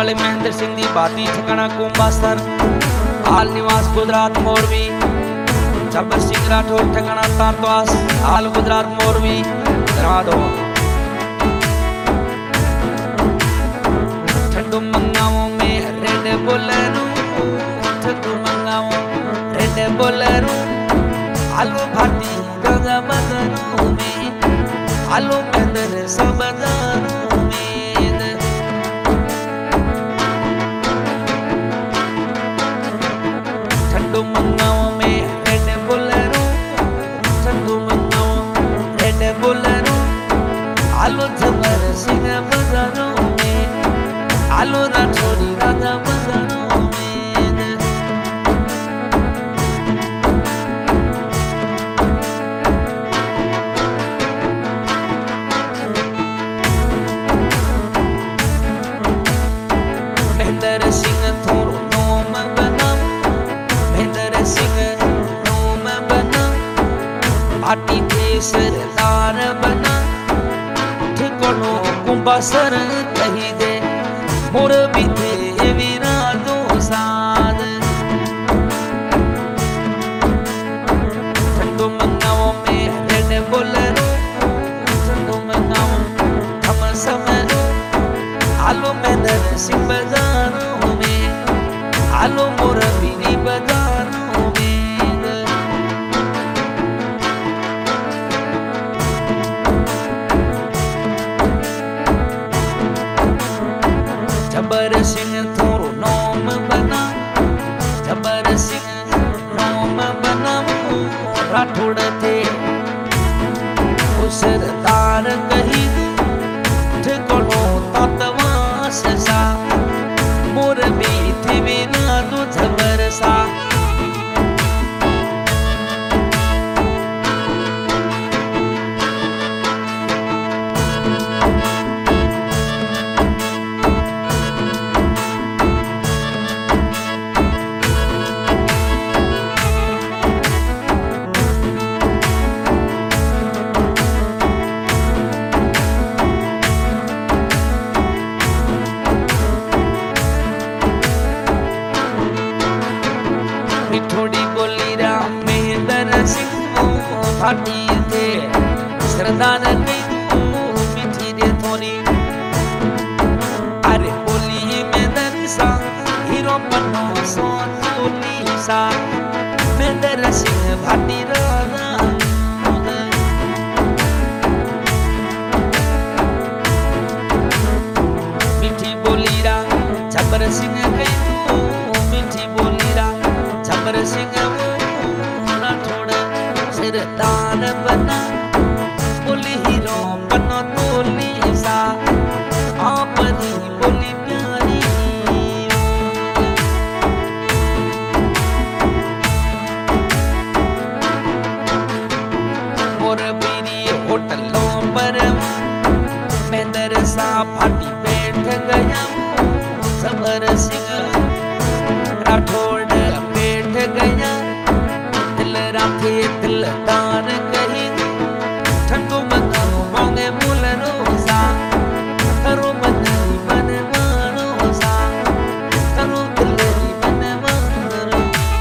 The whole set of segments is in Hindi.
वाले महेंद्र सिंह दी बाती ठिकाना कुंभासर हाल निवास गुजरात मोरवी जब्बर सिंह राठौर ठिकाना तांतवास हाल गुजरात मोरवी करा दो ठंडू मंगाओ में रेड बोलेरो ठंडू मंगाओ रेड बोलेरो आलू भाटी गंगा बदनों में आलू बंदर सबदारों में ठंडू मंगाओ में रेड बोलेरो ठंडू मंगाओ रेड बोलेरो आलू जबर सिंह बदनों में आलू राठौरी राधा बदनों में महेंद्र सिंह थोरो नोम बना महेंद्र सिंह नोम बना पार्टी थे सरदार बना ठिकानो कुंभासर कही दे मोर भी थे वीरा दो साद ठंडू मंगाओ में रेड बोलेरो ठंडू मंगाओ हम समरो आलू महेंद्र सिंह बाजारों में आलू मोर बीनी बाजारों में जब्बर सिंह थोरो नोम बना जब्बर सिंह नोम बना राठौड़ थे सरदार कही ठिकानो तांतवास सा मोर भी थी बिना दो जबर सा थोड़ी बोली राम महेंद्र सिंह भाटी थे सरदार मीठी रे थोड़ी अरे बोली महेंद्र सा हीरो पन्नो सोनी सा महेंद्र सिंह भाटी राधा मीठी बोली राम जब्बर सिंह कही मीठी बोली राम जब्बर सिंह राठौड़ सरदार बना बोली हीरो बनो तोली सा आप दी बोली प्यारी मोर बीरी होटलों पर महेंद्र सा भाटी बैठ गया जब्बर सिंह राठौड़ गया दिल राखे दिलदार कही ठंडू मंगाओ मांगे मूल रोसा करो बदली मन मानो सा करो दिल्ली मन मानो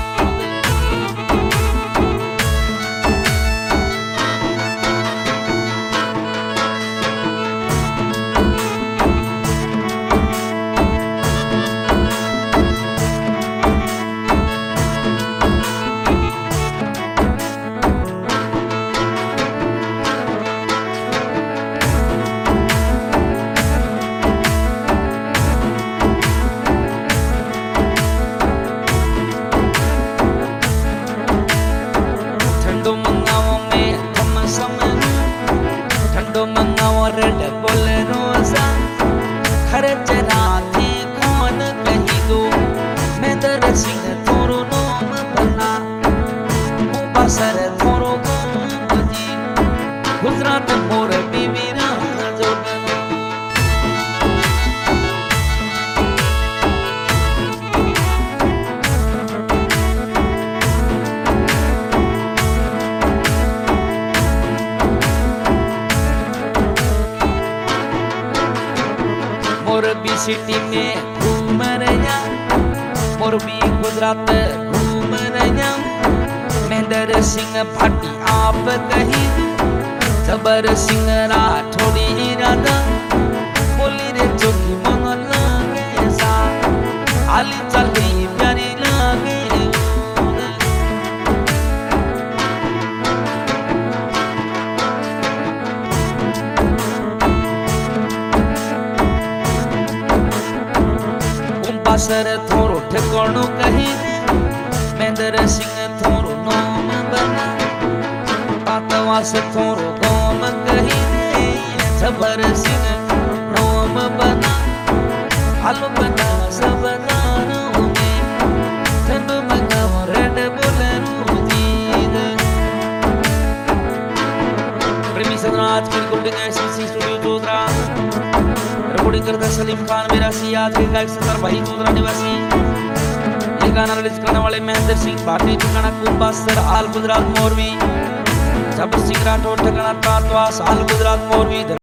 ठंडू मंगाओ रेड बोलेरो सा खर्च राती कौन कही दो महेंद्र सिंह थोरो नोम बना कुंभासर थोरो जी गुजरात मोर बीवी राजो मोरबी सिटी में मोरबी गुजरात घूम रहा महेंद्र सिंह भाटी आप कही जबर सिंह राठौड़ी इरादा बोली रे चौकी मन लागे सा आली चली प्यारी लागे सर थोरो ठिकाणो कही महेंद्र सिंह थोरो नाम बना पातवास थोरो गाम कही जबर सिंह नाम बना हाल बना सब नारों में जब मंगाओ रेड बुलेरो जीत प्रेमी सदराज की recording SC studio Jodhra recording करता सलीम खान मेरा आज के गायक सतर भाई जोधरा निवासी ये गाना रिलीज करने वाले महेंद्र सिंह भाटी ठिकाना कुंभासर आल गुजरात मोरबी जबर सिंह राठौड़ ठिकाना तांतवास आल गुजरात मोरबी।